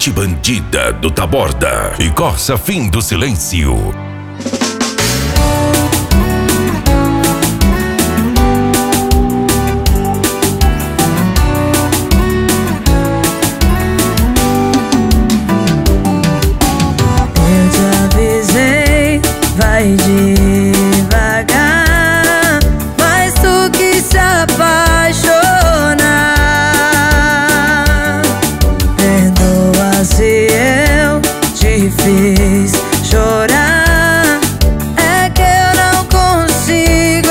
Mente Bandida do Taborda e Corsa Fim do Silêncio. Eu te avisei, vai devagar, mas tu quis se apaixonar. Perdoa se eu te fiz chorar, é que eu não consigo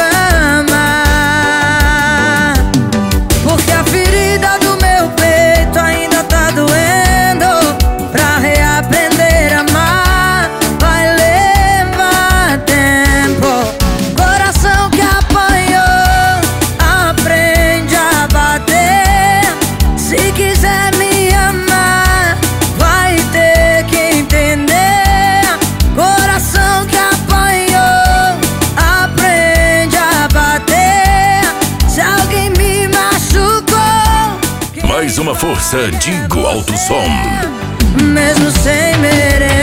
amar. Porque a ferida do meu peito ainda tá doendo. Pra reaprender a amar vai levar tempo. Coração que apanhou aprende a bater. Se quiser me amar vai ter que entender. Coração que apanhou aprende a bater. Se alguém me machucou, Mais uma força, Digo Alto Som. mesmo sem merecer.